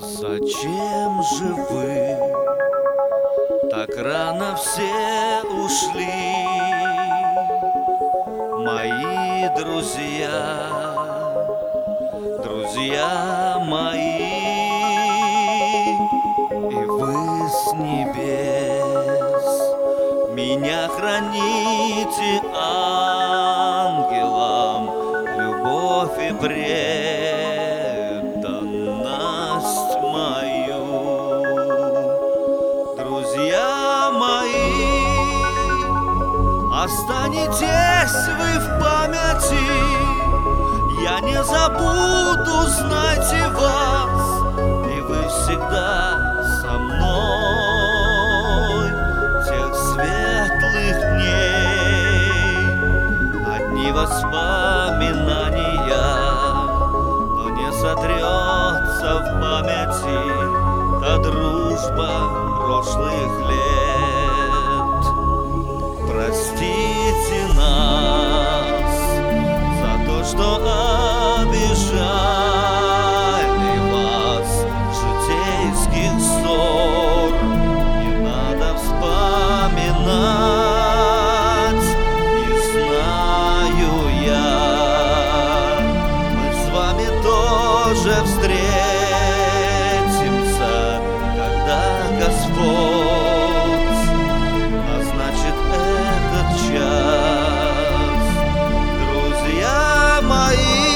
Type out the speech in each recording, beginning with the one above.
Зачем же вы так рано все ушли, мои друзья, друзья мои? И вы с небес меня храните ангелом, любовь и преданность мою. Друзья мои, останетесь вы в памяти, я не забуду, знайте вас, и вы всегда со мной тех светлых дней. Одни воспоминания, но не сотрется в памяти та дружба прошлых лет. Простите нас за то, что обижали вас, житейских ссор не надо вспоминать. И знаю я, мы с вами тоже встретимся, когда Господь назначит этот час. Друзья мои,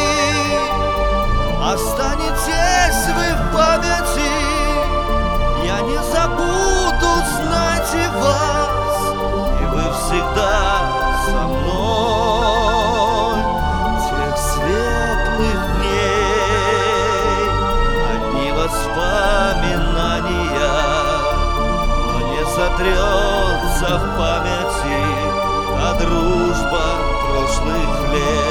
останетесь вы в памяти, я не забуду, знайте вас, и вы всегда со мной тех светлых дней. Одни воспоминания, но не сотрется в памяти та дружба прошлых лет.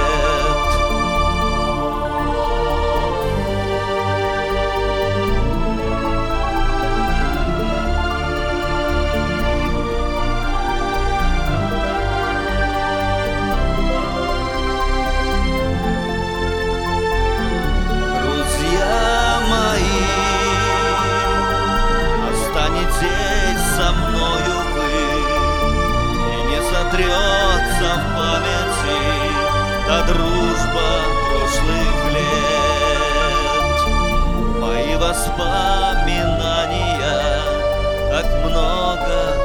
Останетесь со мною вы, и не сотрется в памяти та дружба прошлых лет. Мои воспоминания так много